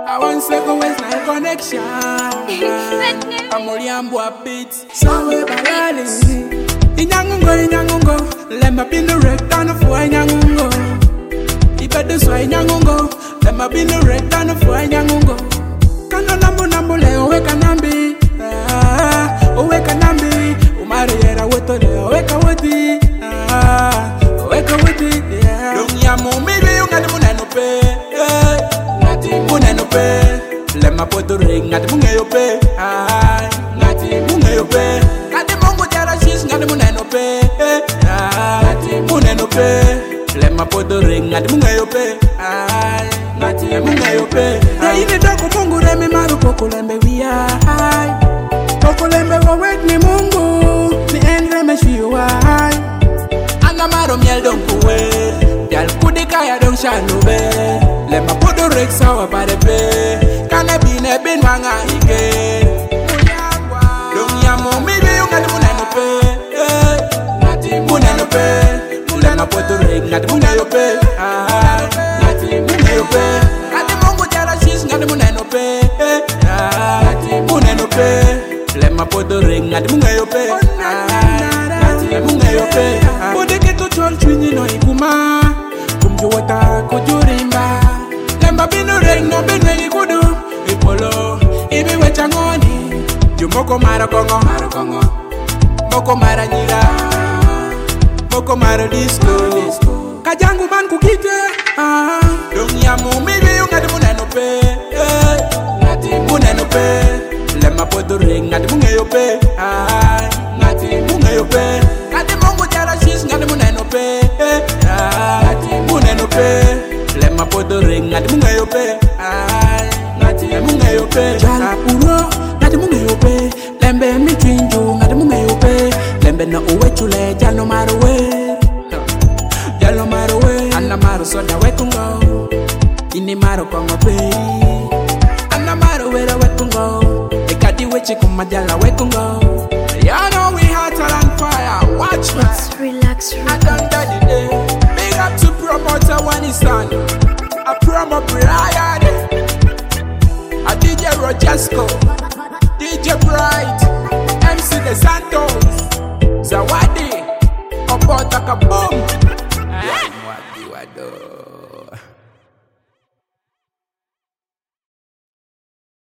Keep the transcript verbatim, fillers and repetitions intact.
I want to go with my connection. I'm only on board beat. So we balali. Inyangungo, inyangungo. Let me be the red down for inyangungo. Ibe this way inyangungo. Let me be the red down for inyangungo. Kano nambu nambu le owe kanambi. Owe kanambi. Umari era weto le owe kawati. Owe kawati. Don't yamu maybe you got the money pe. Ngati money pe. Let me put the ring at the mungo pe. Ngati mungo pe. Ngati mungo jara shis ngati money pe. Ngati money pe. Let me put the ring at the mungo pe. Ngati mungo pe. Hey, ni doko mungu remi maru poko lembe we are. Poko lembe wo wet ni mungu. Ni endre me shiwa. Anga maro miel don kuwe. Yal kudika ya don shanu be. Let me put the rig sawa by the bay. Can I be ne bin manga ike? Don't yamu maybe you got the money no pay. Nati money no pay. Let me put the rig nati money no pay. Nati money no pay. Nati mungu jara shis nati money no pay. Nati money no pay. Let me put the rig nati money no pay. Nati money no pay. Put the keto chol chwini no ikuma. Kumjuwata kujurimba. Lemba binu ring no binu ikudu. Ipolo, ibi wecha ngoni. Jumoko mara kongo, mara kongo. Moko mara nyira. Moko mara disco. Kajangu man kukite. Don't yamu maybe you got the money no pay. Ngati money no pay. Let me put the ring ngati munge yo pay. Ngati munge yo pay. Ngati mungu jara shis ngati money no pay. Ngati money no pay. Let me put the ring ngati munge yo pay. Ngati munge yo pay. Jala uro ngati munge yo pay. Lembe mi twinju ngati munge yo pay. Lembe na uwe chule jalo marowe. Jalo marowe. Anna maro soda wekungo. Ini maro kongo pay. Anna maro wera wekungo. Ekadi wechi kumajala wekungo. You know we hot and fire. Watch me. Relax, relax. I done that today. Big up to promoter one is on. A promo Brian. A D J Rojesco. D J Bright. M C De Santos. Zawadi. Opota Kabo.